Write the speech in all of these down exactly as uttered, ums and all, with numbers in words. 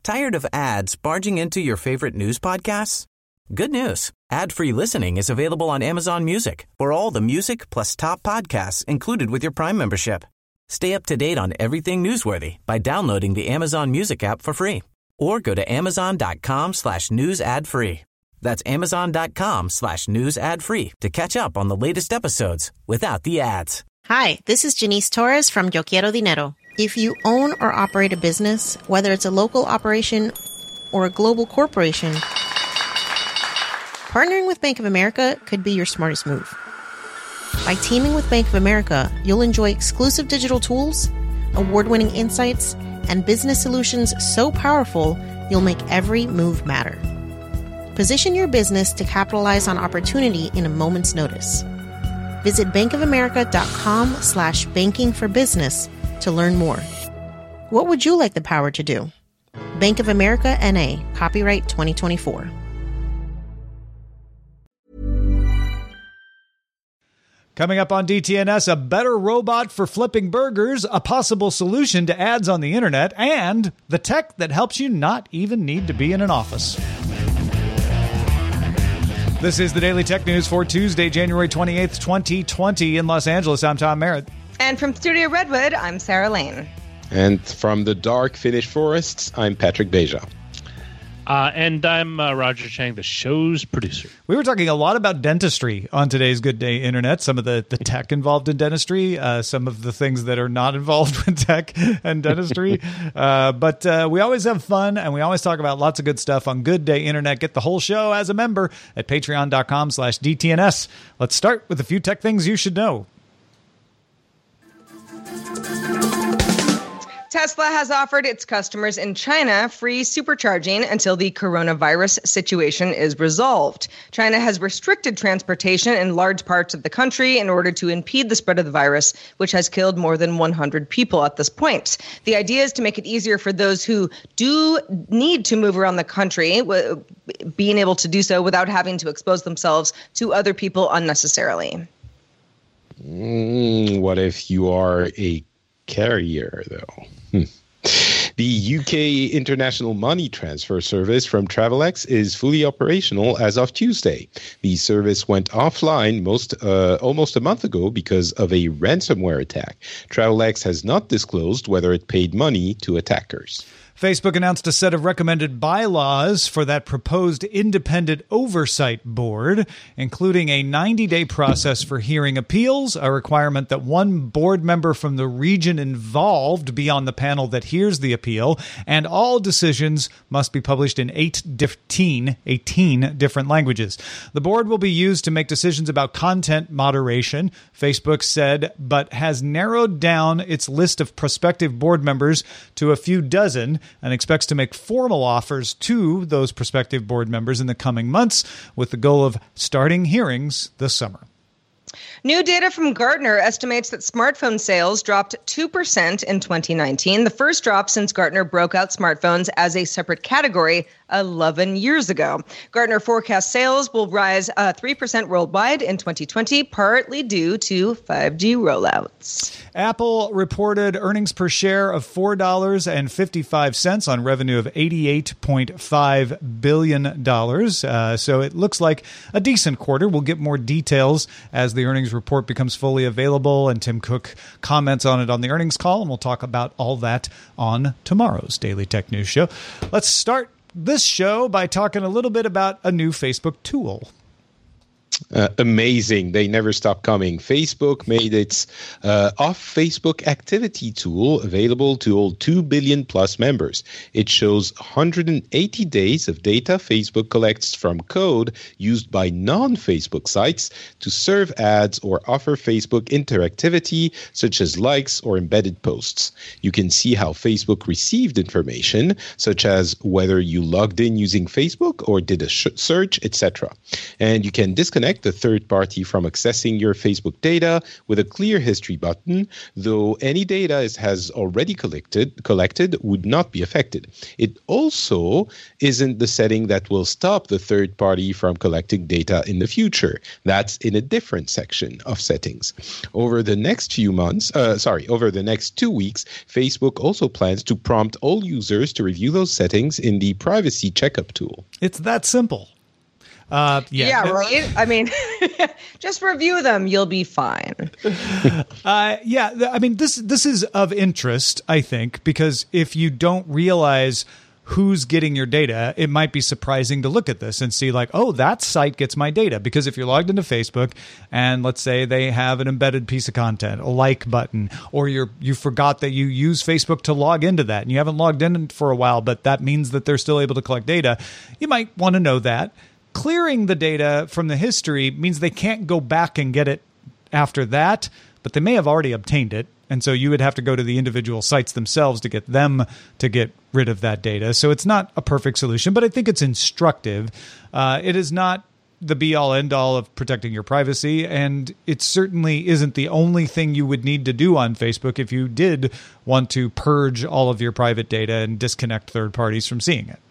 Tired of ads barging into your favorite news podcasts? Good news. Ad-free listening is available on Amazon Music for all the music plus top podcasts included with your Prime membership. Stay up to date on everything newsworthy by downloading the Amazon Music app for free or go to amazon.com slash news ad free. That's amazon.com slash news ad free to catch up on the latest episodes without the ads. Hi, this is Janice Torres from Yo Quiero Dinero. If you own or operate a business, whether it's a local operation or a global corporation, partnering with Bank of America could be your smartest move. By teaming with Bank of America, you'll enjoy exclusive digital tools, award-winning insights, and business solutions so powerful, you'll make every move matter. Position your business to capitalize on opportunity in a moment's notice. Visit bankofamerica.com slash banking for business to learn more. What would you like the power to do? Bank of America N A, copyright twenty twenty-four. Coming up on D T N S, a better robot for flipping burgers, a possible solution to ads on the internet, and the tech that helps you not even need to be in an office. This is the Daily Tech News for Tuesday, January twenty-eighth, twenty twenty in Los Angeles. I'm Tom Merritt. And from Studio Redwood, I'm Sarah Lane. And from the dark Finnish forests, I'm Patrick Beja. Uh, and I'm uh, Roger Chang, the show's producer. We were talking a lot about dentistry on today's Good Day Internet, some of the, the tech involved in dentistry, uh, some of the things that are not involved with tech and dentistry. uh, but uh, we always have fun, and we always talk about lots of good stuff on Good Day Internet. Get the whole show as a member at patreon.com slash DTNS. Let's start with a few tech things you should know. Tesla has offered its customers in China free supercharging until the coronavirus situation is resolved. China has restricted transportation in large parts of the country in order to impede the spread of the virus, which has killed more than one hundred people at this point. The idea is to make it easier for those who do need to move around the country, w- being able to do so without having to expose themselves to other people unnecessarily. Mm, what if you are a carrier, though? The U K International Money Transfer Service from Travelex is fully operational as of Tuesday. The service went offline most uh, almost a month ago because of a ransomware attack. Travelex has not disclosed whether it paid money to attackers. Facebook announced a set of recommended bylaws for that proposed independent oversight board, including a ninety-day process for hearing appeals, a requirement that one board member from the region involved be on the panel that hears the appeal, and all decisions must be published in eighteen, eighteen different languages. The board will be used to make decisions about content moderation, Facebook said, but has narrowed down its list of prospective board members to a few dozen, and expects to make formal offers to those prospective board members in the coming months with the goal of starting hearings this summer. New data from Gartner estimates that smartphone sales dropped two percent in twenty nineteen, the first drop since Gartner broke out smartphones as a separate category eleven years ago. Gartner forecasts sales will rise uh, three percent worldwide in twenty twenty, partly due to five G rollouts. Apple reported earnings per share of four dollars and fifty-five cents on revenue of eighty-eight point five billion dollars. Uh, so it looks like a decent quarter. We'll get more details as the earnings report becomes fully available, and Tim Cook comments on it on the earnings call, and we'll talk about all that on tomorrow's Daily Tech News Show. Let's start this show by talking a little bit about a new Facebook tool. Uh, amazing. They never stop coming. Facebook made its uh, off-Facebook activity tool available to all two billion plus members. It shows one hundred eighty days of data Facebook collects from code used by non-Facebook sites to serve ads or offer Facebook interactivity, such as likes or embedded posts. You can see how Facebook received information, such as whether you logged in using Facebook or did a sh- search, et cetera. And you can disconnect disconnect a third party from accessing your Facebook data with a clear history button, though any data is, has already collected, collected would not be affected. It also isn't the setting that will stop the third party from collecting data in the future. That's in a different section of settings. Over the next few months, uh, sorry, over the next two weeks, Facebook also plans to prompt all users to review those settings in the privacy checkup tool. It's that simple. Uh, yeah, yeah, right? I mean, just review them. You'll be fine. uh, yeah, I mean, this this is of interest, I think, because if you don't realize who's getting your data, it might be surprising to look at this and see like, oh, that site gets my data. Because if you're logged into Facebook and let's say they have an embedded piece of content, a like button, or you're you forgot that you use Facebook to log into that and you haven't logged in for a while, but that means that they're still able to collect data, you might want to know that. Clearing the data from the history means they can't go back and get it after that, but they may have already obtained it. And so you would have to go to the individual sites themselves to get them to get rid of that data. So it's not a perfect solution, but I think it's instructive. Uh, it is not the be-all, end-all of protecting your privacy, and it certainly isn't the only thing you would need to do on Facebook if you did want to purge all of your private data and disconnect third parties from seeing it.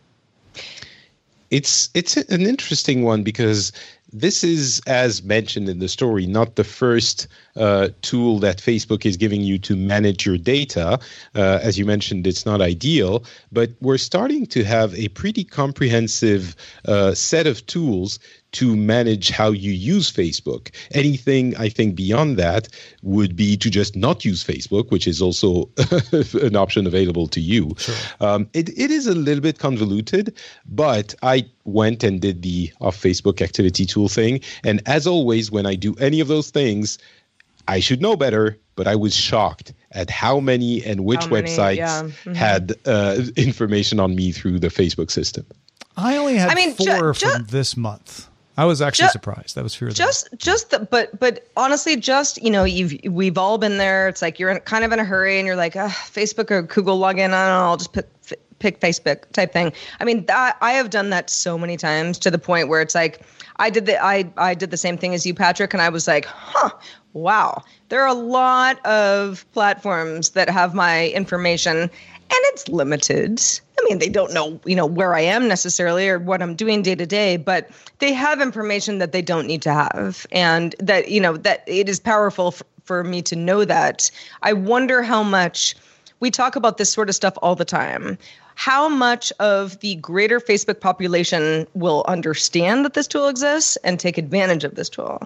It's it's an interesting one because this is, as mentioned in the story, not the first uh, tool that Facebook is giving you to manage your data. Uh, as you mentioned, it's not ideal, but we're starting to have a pretty comprehensive uh, set of tools to manage how you use Facebook. Anything, I think, beyond that would be to just not use Facebook, which is also an option available to you. Sure. Um, it, it is a little bit convoluted, but I went and did the off Facebook activity tool thing. And as always, when I do any of those things, I should know better, but I was shocked at how many and which how many, websites yeah. mm-hmm. had uh, information on me through the Facebook system. I only had I mean, four ju- from ju- this month. I was actually Just, surprised. That was fear. Just, just, the, but, but honestly, just you know, you've we've all been there. It's like you're in, kind of in a hurry, and you're like, uh, Facebook or Google login. I don't know. I'll just put, f- pick Facebook type thing. I mean, that, I have done that so many times to the point where it's like, I did the I I did the same thing as you, Patrick, and I was like, huh, wow, there are a lot of platforms that have my information, and it's limited. I mean, they don't know, you know, where I am necessarily or what I'm doing day to day, but they have information that they don't need to have. And that, you know, that it is powerful f- for me to know that. I wonder how much we talk about this sort of stuff all the time. How much of the greater Facebook population will understand that this tool exists and take advantage of this tool?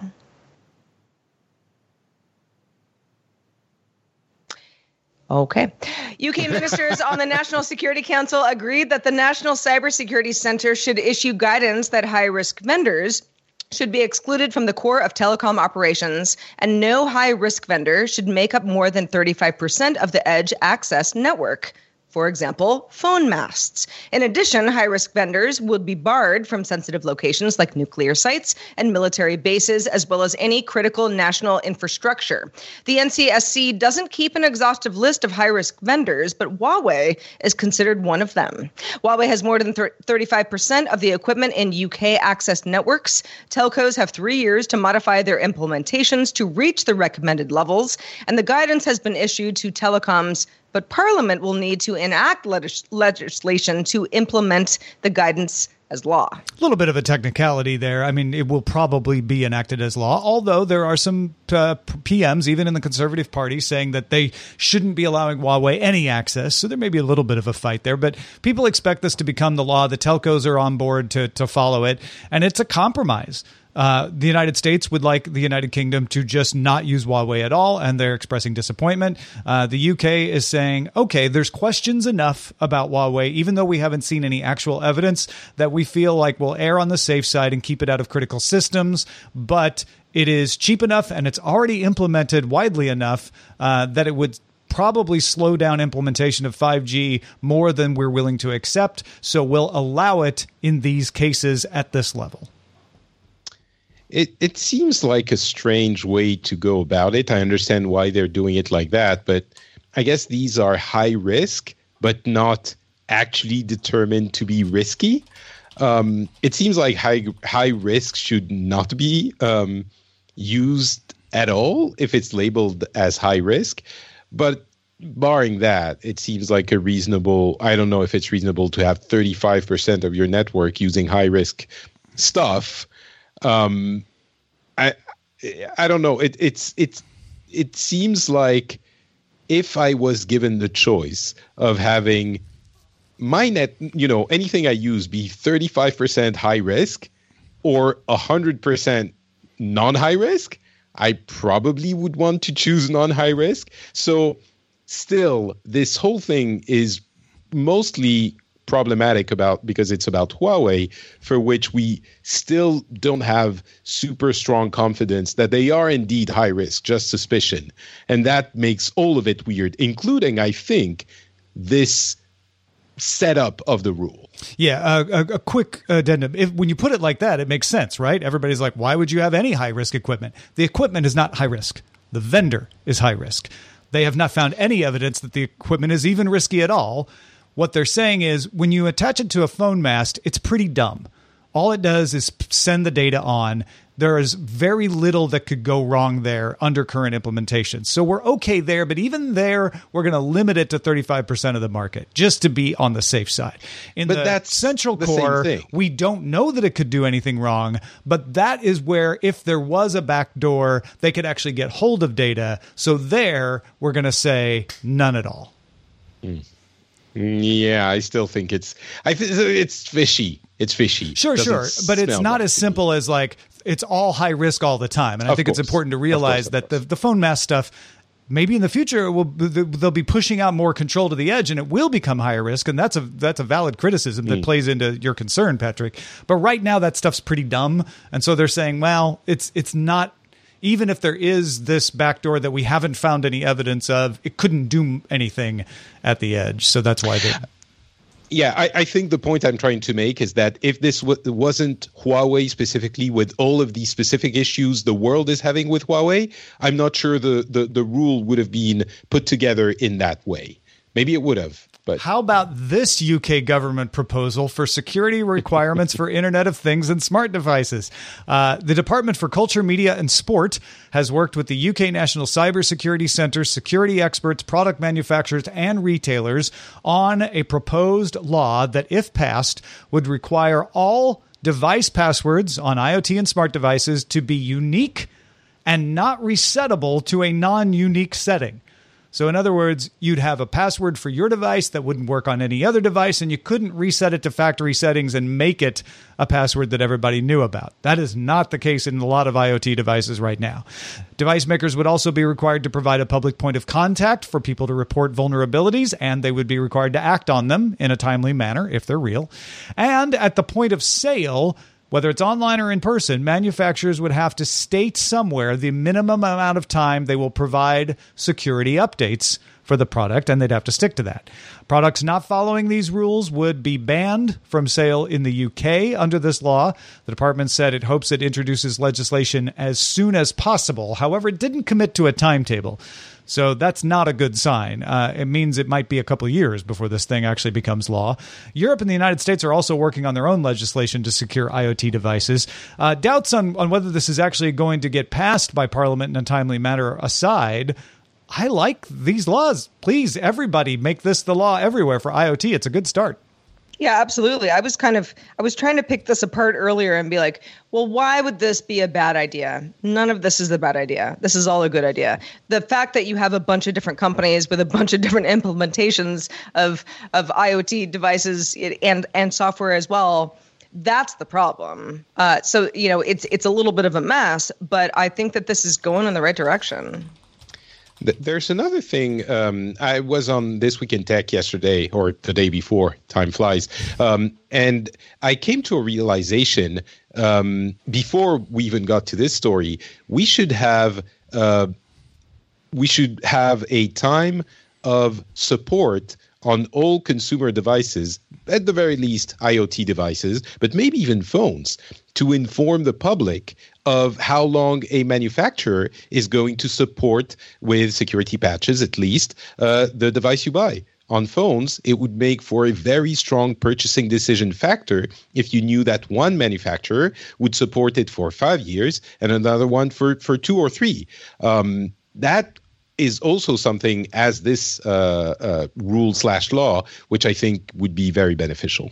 Okay. U K ministers on the National Security Council agreed that the National Cybersecurity Centre should issue guidance that high-risk vendors should be excluded from the core of telecom operations, and no high-risk vendor should make up more than thirty-five percent of the edge access network. For example, phone masts. In addition, high-risk vendors would be barred from sensitive locations like nuclear sites and military bases, as well as any critical national infrastructure. The N C S C doesn't keep an exhaustive list of high-risk vendors, but Huawei is considered one of them. Huawei has more than thirty-five percent of the equipment in U K access networks. Telcos have three years to modify their implementations to reach the recommended levels, and the guidance has been issued to telecoms, but Parliament will need to enact legis- legislation to implement the guidance as law. A little bit of a technicality there. I mean, it will probably be enacted as law, although there are some uh, P Ms, even in the Conservative Party, saying that they shouldn't be allowing Huawei any access. So there may be a little bit of a fight there. But people expect this to become the law. The telcos are on board to, to follow it. And it's a compromise. Uh, the United States would like the United Kingdom to just not use Huawei at all, and they're expressing disappointment. Uh, the U K is saying, okay, there's questions enough about Huawei, even though we haven't seen any actual evidence, that we feel like we'll err on the safe side and keep it out of critical systems. But it is cheap enough, and it's already implemented widely enough uh, that it would probably slow down implementation of five G more than we're willing to accept. So we'll allow it in these cases at this level. It it seems like a strange way to go about it. I understand why they're doing it like that, but I guess these are high risk, but not actually determined to be risky. Um, it seems like high high risk should not be um, used at all if it's labeled as high risk. But barring that, it seems like a reasonable, I don't know if it's reasonable to have thirty-five percent of your network using high risk stuff. Um, I I don't know. It it's it's it seems like if I was given the choice of having my net, you know, anything I use be thirty-five percent high risk or one hundred percent non-high risk, I probably would want to choose non-high risk. So still, this whole thing is mostly problematic about because it's about Huawei, for which we still don't have super strong confidence that they are indeed high risk, just suspicion. And that makes all of it weird, including, I think, this setup of the rule. Yeah, uh, a, a quick addendum. If, when you put it like that, it makes sense, right? Everybody's like, why would you have any high-risk equipment? The equipment is not high risk. The vendor is high risk. They have not found any evidence that the equipment is even risky at all. What they're saying is when you attach it to a phone mast, it's pretty dumb. All it does is send the data on. There is very little that could go wrong there under current implementation. So we're okay there, but even there, we're going to limit it to thirty-five percent of the market just to be on the safe side. In but the that's central the core, same thing. We don't know that it could do anything wrong, but that is where if there was a backdoor, they could actually get hold of data. So there, we're going to say none at all. Mm. Yeah, I still think it's I th- it's fishy. It's fishy. Sure, Doesn't sure. But it's smell not right as to simple me. as like it's all high risk all the time. And I Of think course. it's important to Of realize course, of that the, course. the phone mask stuff, maybe in the future, it will they'll be pushing out more control to the edge and it will become higher risk. And that's a that's a valid criticism that Mm. plays into your concern, Patrick. But right now, that stuff's pretty dumb. And so they're saying, well, it's it's not. Even if there is this backdoor that we haven't found any evidence of, it couldn't do anything at the edge. So that's why they. Yeah, I, I think the point I'm trying to make is that if this w- wasn't Huawei specifically with all of these specific issues the world is having with Huawei, I'm not sure the, the, the rule would have been put together in that way. Maybe it would have. But how about this U K government proposal for security requirements for Internet of Things and smart devices? Uh, the Department for Culture, Media and Sport has worked with the U K National Cybersecurity Centre, security experts, product manufacturers and retailers on a proposed law that, if passed, would require all device passwords on IoT and smart devices to be unique and not resettable to a non-unique setting. So in other words, you'd have a password for your device that wouldn't work on any other device, and you couldn't reset it to factory settings and make it a password that everybody knew about. That is not the case in a lot of IoT devices right now. Device makers would also be required to provide a public point of contact for people to report vulnerabilities, and they would be required to act on them in a timely manner if they're real. And at the point of sale, whether it's online or in person, manufacturers would have to state somewhere the minimum amount of time they will provide security updates for the product, and they'd have to stick to that. Products not following these rules would be banned from sale in the U K under this law. The department said it hopes it introduces legislation as soon as possible. However, it didn't commit to a timetable. So that's not a good sign. Uh, it means it might be a couple of years before this thing actually becomes law. Europe and the United States are also working on their own legislation to secure IoT devices. Uh, doubts on, on whether this is actually going to get passed by Parliament in a timely manner aside, I like these laws. Please, everybody, make this the law everywhere for IoT. It's a good start. Yeah, absolutely. I was kind of, I was trying to pick this apart earlier and be like, well, why would this be a bad idea? None of this is a bad idea. This is all a good idea. The fact that you have a bunch of different companies with a bunch of different implementations of of IoT devices and and software as well, that's the problem. Uh, so, you know, it's it's a little bit of a mess, but I think that this is going in the right direction. There's another thing. Um, I was on This Week in Tech yesterday, or the day before, time flies. Um, and I came to a realization um, before we even got to this story, we should have uh, we should have a time of support on all consumer devices, at the very least IoT devices, but maybe even phones, to inform the public of how long a manufacturer is going to support with security patches, at least, uh, the device you buy. on phones, it would make for a very strong purchasing decision factor if you knew that one manufacturer would support it for five years and another one for, for two or three. Um, that is also something as this uh, uh, rule slash law, which I think would be very beneficial.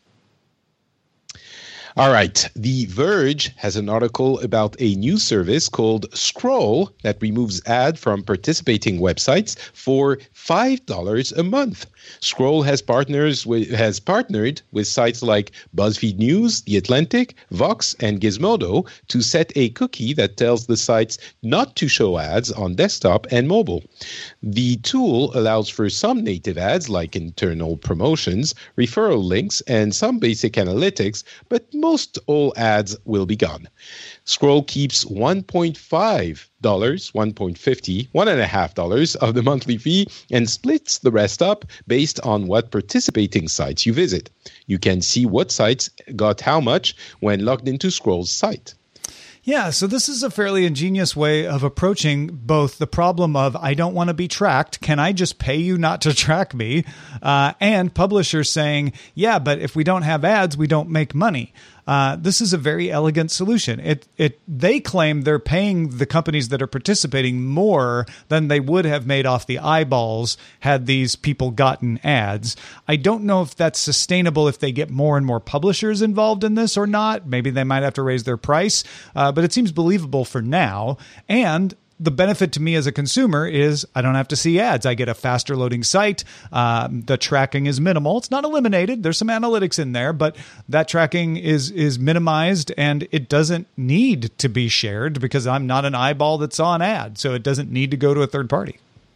All right. The Verge has an article about a new service called Scroll that removes ads from participating websites for five dollars a month. Scroll has partners with, has partnered with sites like BuzzFeed News, The Atlantic, Vox, and Gizmodo to set a cookie that tells the sites not to show ads on desktop and mobile. The tool allows for some native ads like internal promotions, referral links, and some basic analytics, but most all ads will be gone. Scroll keeps one point five dollars, one point five zero, one and a half dollars of the monthly fee and splits the rest up based on what participating sites you visit. You can see what sites got how much when logged into Scroll's site. Yeah, so this is a fairly ingenious way of approaching both the problem of I don't want to be tracked, can I just pay you not to track me? Uh, and publishers saying, yeah, but if we don't have ads, we don't make money. Uh, this is a very elegant solution. It it they claim they're paying the companies that are participating more than they would have made off the eyeballs had these people gotten ads. I don't know if that's sustainable if they get more and more publishers involved in this or not. Maybe they might have to raise their price, uh, but it seems believable for now. And the benefit to me as a consumer is I don't have to see ads. I get a faster loading site. Um, the tracking is minimal. It's not eliminated. There's some analytics in there, but that tracking is is minimized, and it doesn't need to be shared because I'm not an eyeball that's on ad, so it doesn't need to go to a third party.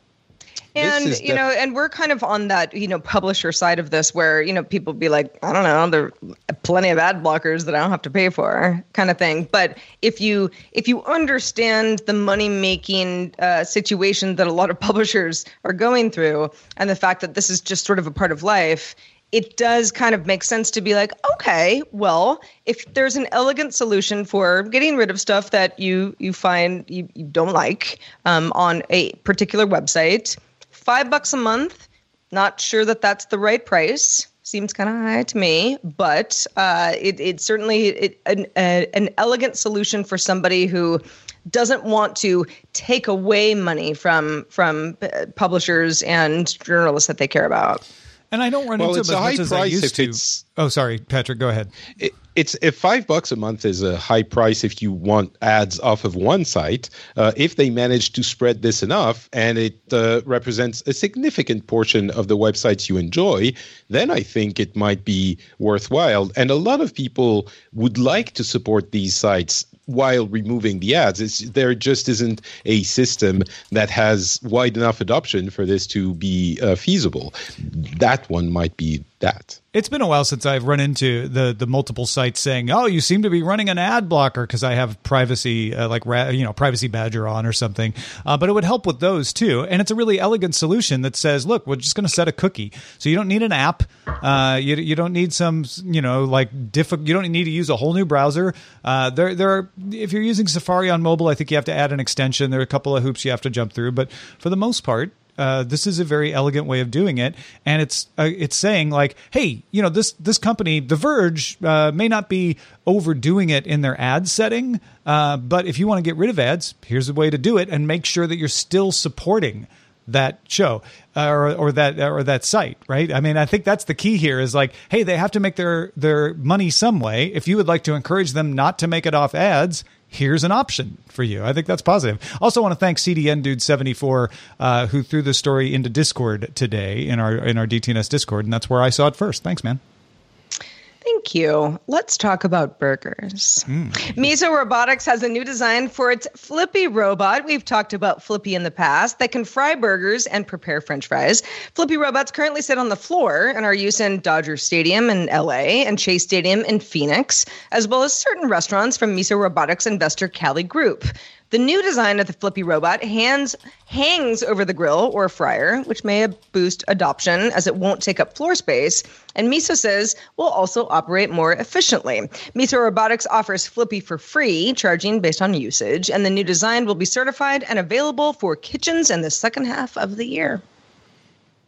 And, you def- know, and we're kind of on that, you know, publisher side of this where, you know, people be like, I don't know, there are plenty of ad blockers that I don't have to pay for kind of thing. But if you if you understand the money making uh, situation that a lot of publishers are going through and the fact that this is just sort of a part of life, it does kind of make sense to be like, okay, well, if there's an elegant solution for getting rid of stuff that you you find you, you don't like um, on a particular website, Five bucks a month, not sure that that's the right price. Seems kind of high to me, but uh, it, it certainly it, an, a, an elegant solution for somebody who doesn't want to take away money from from publishers and journalists that they care about. And I don't run well, into it's them a as high much as I price used if to. It's, oh, sorry, Patrick, go ahead. It, it's if five bucks a month is a high price if you want ads off of one site. Uh, if they manage to spread this enough and it uh, represents a significant portion of the websites you enjoy, then I think it might be worthwhile. And a lot of people would like to support these sites while removing the ads. It's, there just isn't a system that has wide enough adoption for this to be uh, feasible. That one might be that. It's been a while since I've run into the the multiple sites saying, "Oh, you seem to be running an ad blocker," because I have privacy, uh, like you know, Privacy Badger on or something. Uh, but it would help with those too, and it's a really elegant solution that says, "Look, we're just going to set a cookie, so you don't need an app. Uh, you you don't need some you know like diff- You don't need to use a whole new browser. Uh, there there are if you're using Safari on mobile, I think you have to add an extension. There are a couple of hoops you have to jump through, but for the most part." Uh, this is a very elegant way of doing it, and it's uh, it's saying like, hey, you know, this this company, The Verge, uh, may not be overdoing it in their ad setting, uh, but if you want to get rid of ads, here's a way to do it, and make sure that you're still supporting that show uh, or or that or that site, right? I mean, I think that's the key here. Is like, hey, they have to make their their money some way. If you would like to encourage them not to make it off ads, here's an option for you. I think that's positive. Also want to thank C D N Dude seventy-four uh, who threw the story into Discord today in our in our D T N S Discord, and that's where I saw it first. Thanks, man. Thank you. Let's talk about burgers. Mm. Miso Robotics has a new design for its Flippy robot. We've talked about Flippy in the past that can fry burgers and prepare French fries. Flippy robots currently sit on the floor and are used in Dodger Stadium in L A and Chase Stadium in Phoenix, as well as certain restaurants from Miso Robotics investor Cali Group. The new design of the Flippy robot hands, hangs over the grill or fryer, which may boost adoption as it won't take up floor space. And Miso says will also operate more efficiently. Miso Robotics offers Flippy for free, charging based on usage. And the new design will be certified and available for kitchens in the second half of the year.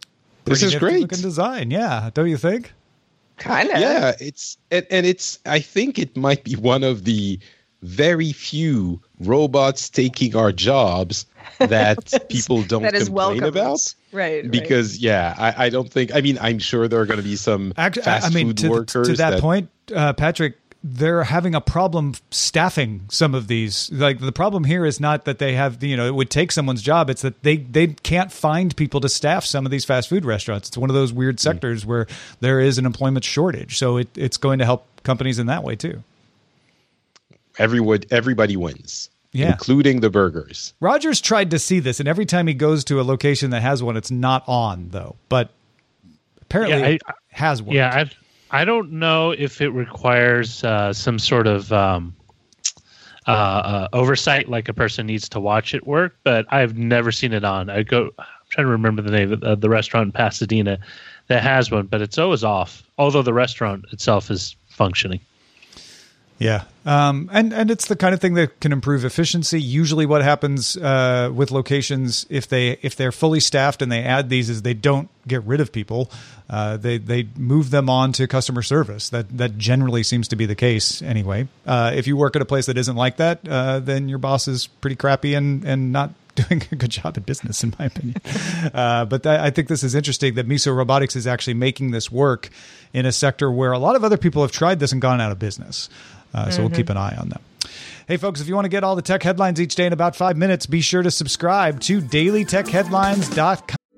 This is great. Looking design, yeah, don't you think? Kind of. Yeah, it's and, and it's. I think it might be one of the very few robots taking our jobs that people don't that is complain welcomed. about. Right. Because, right. yeah, I, I don't think, I mean, I'm sure there are going to be some Actually, fast I mean, food to, workers. to that, that point, uh, Patrick, they're having a problem staffing some of these. Like, the problem here is not that they have, you know, it would take someone's job. It's that they, they can't find people to staff some of these fast food restaurants. It's one of those weird sectors mm. where there is an employment shortage. So it, it's going to help companies in that way, too. Everyone, everybody wins, yeah. including the burgers. Rogers tried to see this, and every time he goes to a location that has one, it's not on, though. But apparently yeah, I, it has one. Yeah, I, I don't know if it requires uh, some sort of um, uh, uh, oversight, like a person needs to watch it work, but I've never seen it on. I go, I'm trying to remember the name of the, the restaurant in Pasadena that has one, but it's always off, although the restaurant itself is functioning. Yeah. Um, and, and it's the kind of thing that can improve efficiency. Usually what happens uh, with locations, if, they, if they're fully staffed and they add these, is they don't get rid of people. Uh, they, they move them on to customer service. That, that generally seems to be the case anyway. Uh, if you work at a place that isn't like that, uh, then your boss is pretty crappy and, and not doing a good job at business, in my opinion. uh, but that, I think this is interesting that Miso Robotics is actually making this work in a sector where a lot of other people have tried this and gone out of business. Uh, so mm-hmm. we'll keep an eye on them. Hey, folks, if you want to get all the tech headlines each day in about five minutes, be sure to subscribe to daily tech headlines dot com.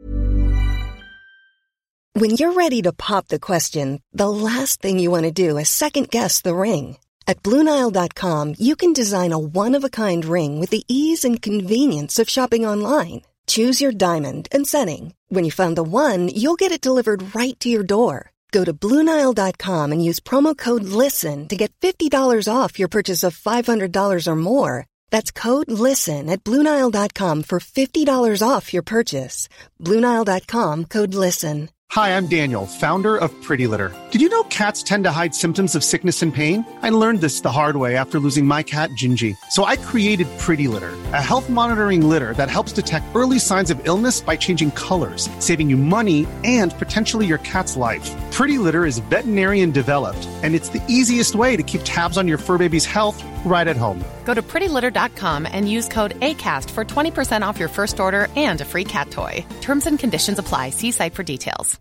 When you're ready to pop the question, the last thing you want to do is second-guess the ring. At Blue Nile dot com, you can design a one-of-a-kind ring with the ease and convenience of shopping online. Choose your diamond and setting. When you find the one, you'll get it delivered right to your door. Go to Blue Nile dot com and use promo code LISTEN to get fifty dollars off your purchase of five hundred dollars or more. That's code LISTEN at Blue Nile dot com for fifty dollars off your purchase. Blue Nile dot com, code LISTEN. Hi, I'm Daniel, founder of Pretty Litter. Did you know cats tend to hide symptoms of sickness and pain? I learned this the hard way after losing my cat, Gingy. So I created Pretty Litter, a health monitoring litter that helps detect early signs of illness by changing colors, saving you money and potentially your cat's life. Pretty Litter is veterinarian developed, and it's the easiest way to keep tabs on your fur baby's health right at home. Go to pretty litter dot com and use code ACAST for twenty percent off your first order and a free cat toy. Terms and conditions apply. See site for details.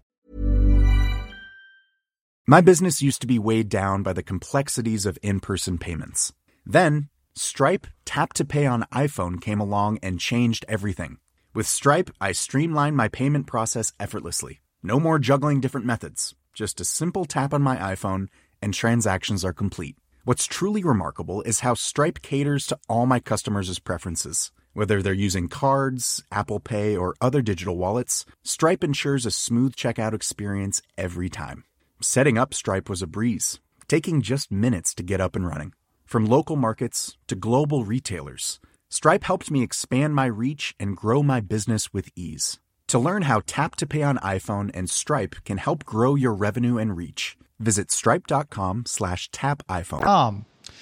My business used to be weighed down by the complexities of in-person payments. Then, Stripe Tap to Pay on iPhone came along and changed everything. With Stripe, I streamlined my payment process effortlessly. No more juggling different methods. Just a simple tap on my iPhone and transactions are complete. What's truly remarkable is how Stripe caters to all my customers' preferences. Whether they're using cards, Apple Pay, or other digital wallets, Stripe ensures a smooth checkout experience every time. Setting up Stripe was a breeze, taking just minutes to get up and running. From local markets to global retailers, Stripe helped me expand my reach and grow my business with ease. To learn how Tap to Pay on iPhone and Stripe can help grow your revenue and reach, visit stripe.com slash tap iPhone. Um,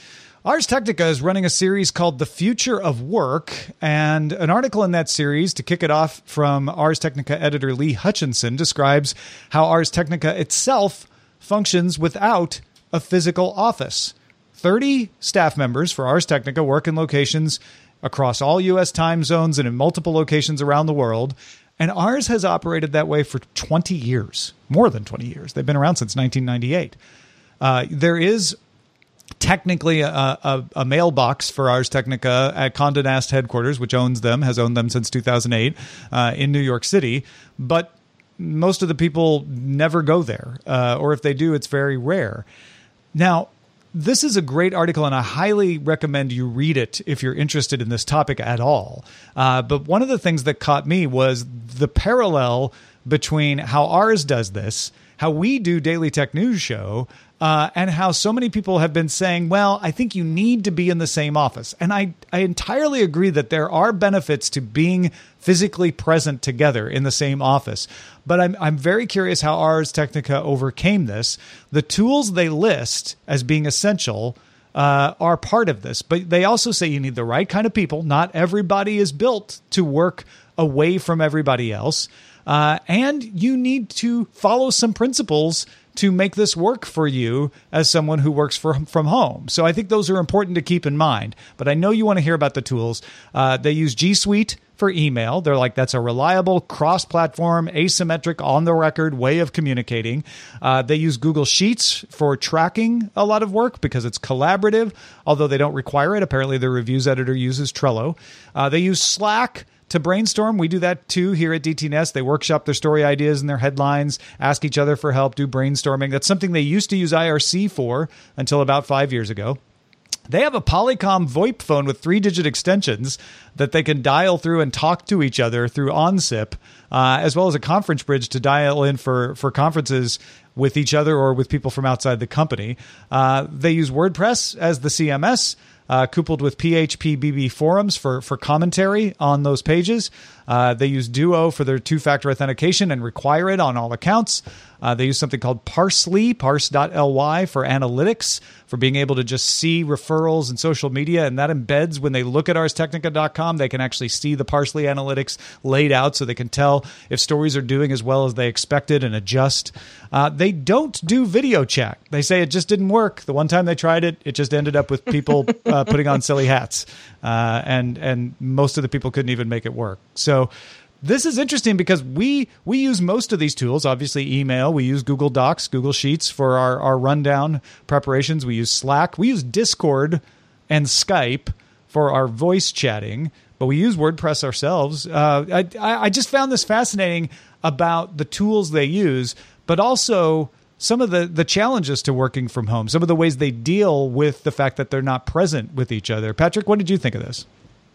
Ars Technica is running a series called The Future of Work, and an article in that series, to kick it off from Ars Technica editor Lee Hutchinson, describes how Ars Technica itself functions without a physical office. thirty staff members for Ars Technica work in locations across all U S time zones and in multiple locations around the world, and Ars has operated that way for twenty years, more than twenty years. They've been around since nineteen ninety-eight. Uh, there is technically a, a, a mailbox for Ars Technica at Condé Nast headquarters, which owns them, has owned them since two thousand eight uh, in New York City. But most of the people never go there, uh, or if they do, it's very rare. Now, this is a great article, and I highly recommend you read it if you're interested in this topic at all. Uh, but one of the things that caught me was the parallel between how Ars does this, how we do Daily Tech News Show, uh, and how so many people have been saying, well, I think you need to be in the same office. And I, I entirely agree that there are benefits to being physically present together in the same office. But I'm I'm very curious how Ars Technica overcame this. The tools they list as being essential uh, are part of this. But they also say you need the right kind of people. Not everybody is built to work away from everybody else. Uh, and you need to follow some principles to make this work for you as someone who works for, from home. So I think those are important to keep in mind. But I know you want to hear about the tools. Uh, they use G Suite for email. They're like, that's a reliable, cross-platform, asymmetric, on-the-record way of communicating. Uh, they use Google Sheets for tracking a lot of work because it's collaborative, although they don't require it. Apparently, the reviews editor uses Trello. Uh, they use Slack to brainstorm. We do that too here at D T Nest. They workshop their story ideas and their headlines, ask each other for help, do brainstorming. That's something they used to use I R C for until about five years ago. They have a Polycom VoIP phone with three-digit extensions that they can dial through and talk to each other through OnSIP, uh, as well as a conference bridge to dial in for, for conferences with each other or with people from outside the company. Uh, they use WordPress as the C M S, uh, coupled with P H P B B forums for, for commentary on those pages. Uh, they use Duo for their two-factor authentication and require it on all accounts. Uh, they use something called Parsely, parse dot L Y, for analytics, for being able to just see referrals and social media. And that embeds when they look at ars technica dot com, they can actually see the Parsely analytics laid out so they can tell if stories are doing as well as they expected and adjust. Uh, they don't do video chat. They say it just didn't work. The one time they tried it, it just ended up with people uh, putting on silly hats. Uh, and, and most of the people couldn't even make it work. So this is interesting because we we use most of these tools, obviously email. We use Google Docs, Google Sheets for our, our rundown preparations. We use Slack. We use Discord and Skype for our voice chatting, but we use WordPress ourselves. Uh, I, I just found this fascinating about the tools they use, but also some of the, the challenges to working from home, some of the ways they deal with the fact that they're not present with each other. Patrick, what did you think of this?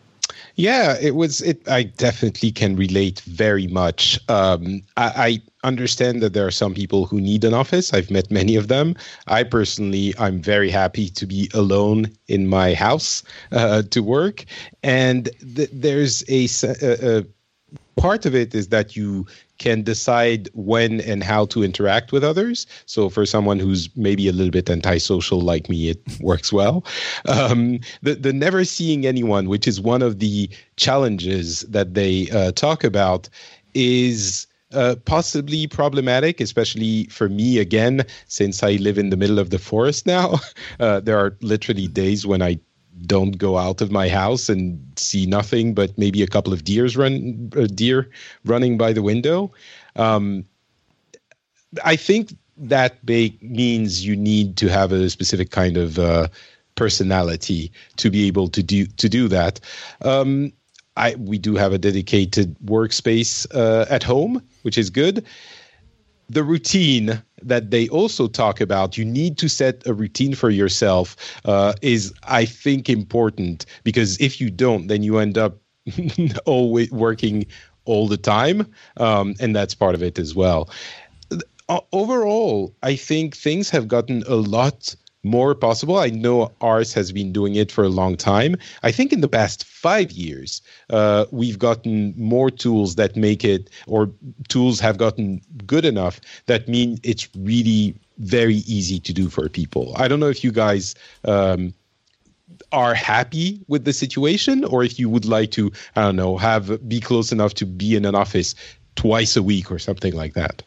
Yeah, it was. It. I definitely can relate very much. Um, I, I understand that there are some people who need an office. I've met many of them. I personally, I'm very happy to be alone in my house uh, to work. And th- there's a, a, a part of it is that you can decide when and how to interact with others. So for someone who's maybe a little bit antisocial like me, it works well. Um, the, the never seeing anyone, which is one of the challenges that they uh, talk about, is uh, possibly problematic, especially for me, again, since I live in the middle of the forest now. Uh, there are literally days when I don't go out of my house and see nothing but maybe a couple of deers run, uh, deer running by the window. Um, I think that be- means you need to have a specific kind of uh, personality to be able to do to do that. Um, I we do have a dedicated workspace uh, at home, which is good. The routine that they also talk about, you need to set a routine for yourself, uh, is, I think, important, because if you don't, then you end up always working all the time, um, and that's part of it as well. Uh, overall, I think things have gotten a lot more possible. I know ours has been doing it for a long time. I think in the past five years, uh, we've gotten more tools that make it, or tools have gotten good enough that mean it's really very easy to do for people. I don't know if you guys um, are happy with the situation, or if you would like to, I don't know, have be close enough to be in an office twice a week or something like that.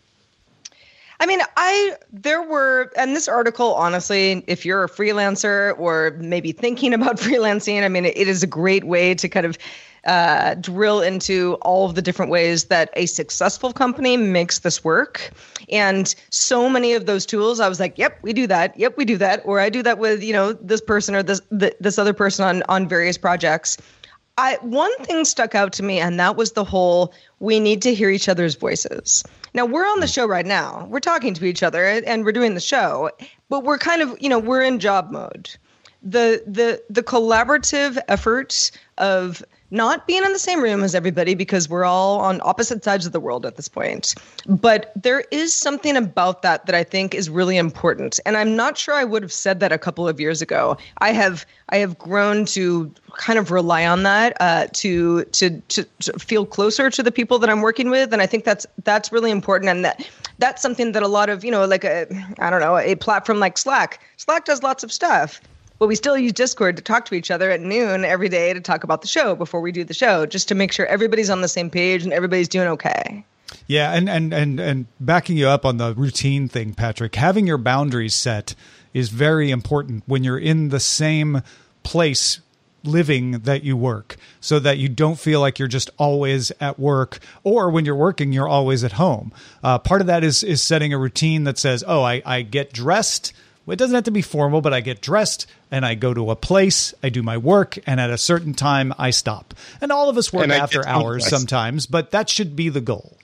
I mean, I, there were, and this article, honestly, if you're a freelancer or maybe thinking about freelancing, I mean, it is a great way to kind of uh, drill into all of the different ways that a successful company makes this work. And so many of those tools, I was like, yep, we do that. Yep, we do that. Or I do that with, you know, this person or this, th- this other person on, on various projects. I, one thing stuck out to me, and that was the whole, we need to hear each other's voices. Now, we're on the show right now. We're talking to each other and we're doing the show, but we're kind of, you know, we're in job mode. The the the collaborative efforts of not being in the same room as everybody, because we're all on opposite sides of the world at this point. But there is something about that that I think is really important. And I'm not sure I would have said that a couple of years ago. I have I have grown to kind of rely on that uh, to, to to to feel closer to the people that I'm working with. And I think that's that's really important. And that that's something that a lot of, you know, like a, I don't know, a platform like Slack. Slack does lots of stuff. But we still use Discord to talk to each other at noon every day to talk about the show before we do the show, just to make sure everybody's on the same page and everybody's doing okay. Yeah, and, and, and, and backing you up on the routine thing, Patrick, having your boundaries set is very important when you're in the same place living that you work, so that you don't feel like you're just always at work, or when you're working, you're always at home. Uh, part of that is is setting a routine that says, oh, I, I get dressed. It doesn't have to be formal, but I get dressed and I go to a place, I do my work, and at a certain time I stop. And all of us work after hours sometimes, but that should be the goal.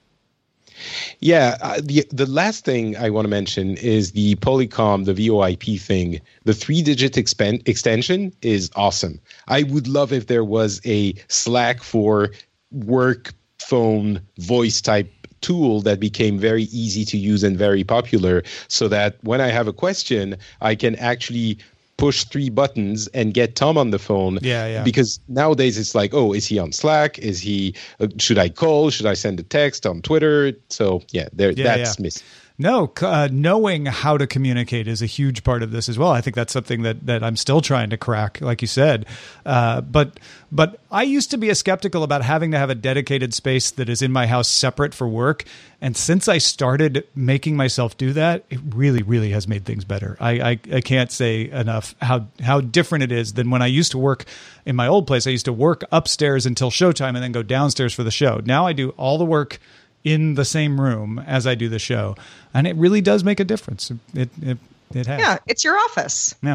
Yeah, uh, the the last thing I want to mention is the Polycom, the V O I P thing. The three-digit expen- extension is awesome. I would love if there was a Slack for work phone voice type tool that became very easy to use and very popular, so that when I have a question, I can actually push three buttons and get Tom on the phone. Yeah, yeah. Because nowadays it's like, oh, is he on Slack? Is he? Uh, should I call? Should I send a text on Twitter? So yeah, there yeah, that's yeah. missing. No, uh, knowing how to communicate is a huge part of this as well. I think that's something that, that I'm still trying to crack, like you said. Uh, but but I used to be a skeptical about having to have a dedicated space that is in my house separate for work. And since I started making myself do that, it really, really has made things better. I, I, I can't say enough how, how different it is than when I used to work in my old place. I used to work upstairs until showtime and then go downstairs for the show. Now I do all the work in the same room as I do the show. And it really does make a difference. It it, it has. Yeah, it's your office. Yeah.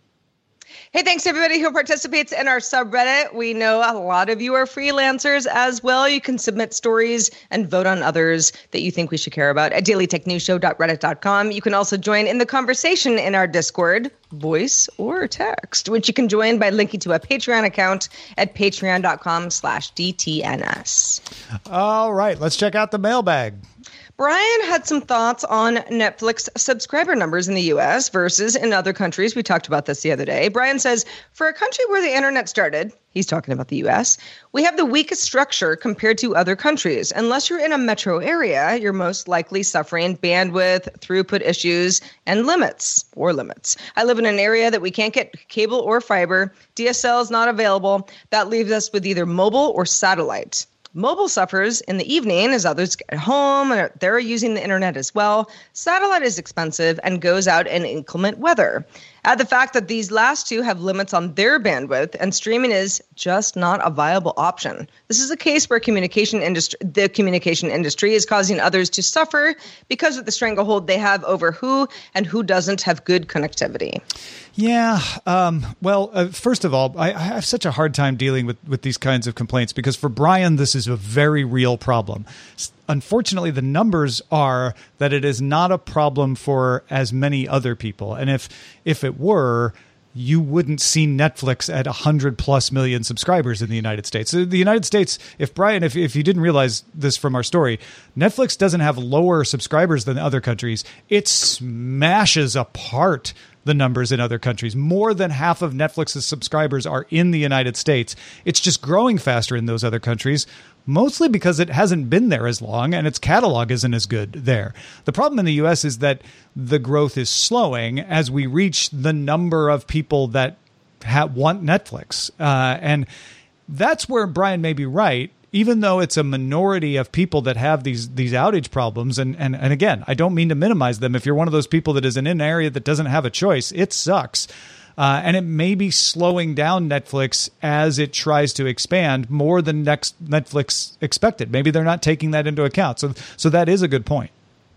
Hey, thanks to everybody who participates in our subreddit. We know a lot of you are freelancers as well. You can submit stories and vote on others that you think we should care about at daily tech news show dot reddit dot com. You can also join in the conversation in our Discord, voice or text, which you can join by linking to a Patreon account at patreon dot com slash D T N S. All right, let's check out the mailbag. Brian had some thoughts on Netflix subscriber numbers in the U S versus in other countries. We talked about this the other day. Brian says, for a country where the internet started, he's talking about the U S, we have the weakest structure compared to other countries. Unless you're in a metro area, you're most likely suffering bandwidth, throughput issues, and limits, or limits. I live in an area that we can't get cable or fiber. D S L is not available. That leaves us with either mobile or satellite. Mobile suffers in the evening as others get home and they're using the internet as well. Satellite is expensive and goes out in inclement weather. Add the fact that these last two have limits on their bandwidth and streaming is just not a viable option. This is a case where communication industry, the communication industry is causing others to suffer because of the stranglehold they have over who and who doesn't have good connectivity. Yeah. Um, well, uh, first of all, I, I have such a hard time dealing with, with these kinds of complaints because for Brian, this is a very real problem. Unfortunately, the numbers are that it is not a problem for as many other people. And if if it were, you wouldn't see Netflix at one hundred plus million subscribers in the United States. The United States, if Brian, if, if you didn't realize this from our story, Netflix doesn't have lower subscribers than other countries. It smashes apart the numbers in other countries. More than half of Netflix's subscribers are in the United States. It's just growing faster in those other countries, mostly because it hasn't been there as long and its catalog isn't as good there. The problem in the U S is that the growth is slowing as we reach the number of people that ha- want Netflix. Uh, and that's where Brian may be right, even though it's a minority of people that have these these outage problems. And, and, and again, I don't mean to minimize them. If you're one of those people that is in an area that doesn't have a choice, it sucks. Uh, and it may be slowing down Netflix as it tries to expand more than next Netflix expected. Maybe they're not taking that into account. So, so that is a good point.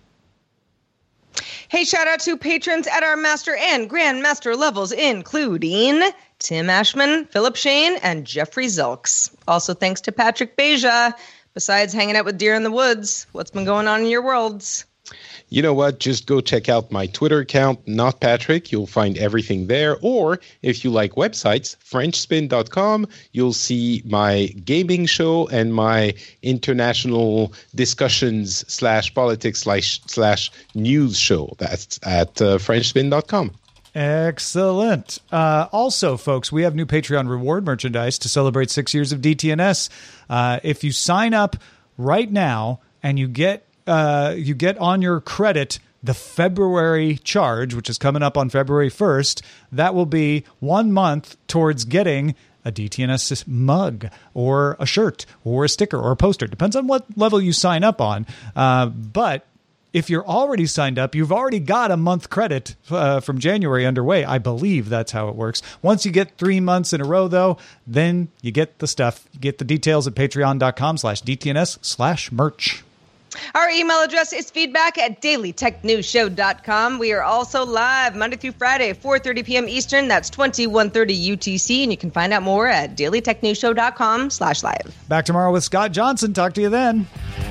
Hey, shout out to patrons at our master and grandmaster levels, including Tim Ashman, Philip Shane, and Jeffrey Zilks. Also, thanks to Patrick Beja. Besides hanging out with deer in the woods, what's been going on in your worlds? You know what? Just go check out my Twitter account, Not Patrick. You'll find everything there. Or if you like websites, French spin dot com. You'll see my gaming show and my international discussions slash politics slash slash news show. That's at uh, French spin dot com. Excellent. Uh, also, folks, we have new Patreon reward merchandise to celebrate six years of D T N S. Uh, if you sign up right now and you get Uh, you get on your credit the February charge, which is coming up on February first. That will be one month towards getting a D T N S mug or a shirt or a sticker or a poster. Depends on what level you sign up on. Uh, but if you're already signed up, you've already got a month credit uh, from January underway. I believe that's how it works. Once you get three months in a row, though, then you get the stuff. You get the details at patreon.com slash DTNS slash merch. Our email address is feedback at daily tech news show dot com. We are also live Monday through Friday, four thirty p.m. Eastern. That's twenty-one thirty U T C. And you can find out more at daily tech news show dot com slash live. Back tomorrow with Scott Johnson. Talk to you then.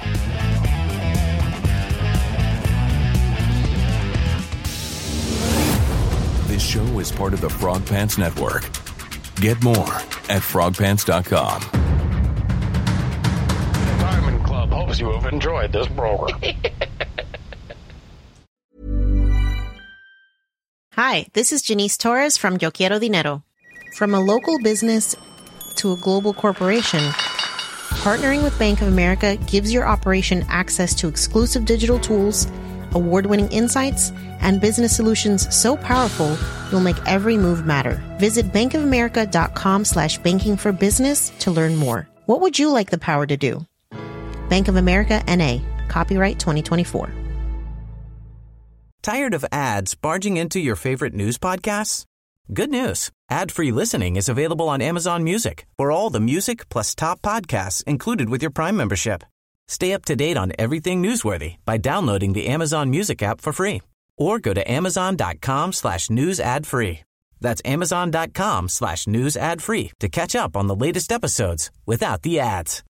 This show is part of the Frog Pants Network. Get more at frog pants dot com. Diamond Club hopes you have enjoyed this program. Hi, this is Janice Torres from Yo Quiero Dinero. From a local business to a global corporation, partnering with Bank of America gives your operation access to exclusive digital tools, award-winning insights, and business solutions so powerful, you'll make every move matter. Visit bankofamerica.com slash banking for business to learn more. What would you like the power to do? Bank of America, N A. Copyright twenty twenty-four. Tired of ads barging into your favorite news podcasts? Good news. Ad-free listening is available on Amazon Music for all the music plus top podcasts included with your Prime membership. Stay up to date on everything newsworthy by downloading the Amazon Music app for free or go to amazon.com slash news ad free. That's amazon.com slash news ad free to catch up on the latest episodes without the ads.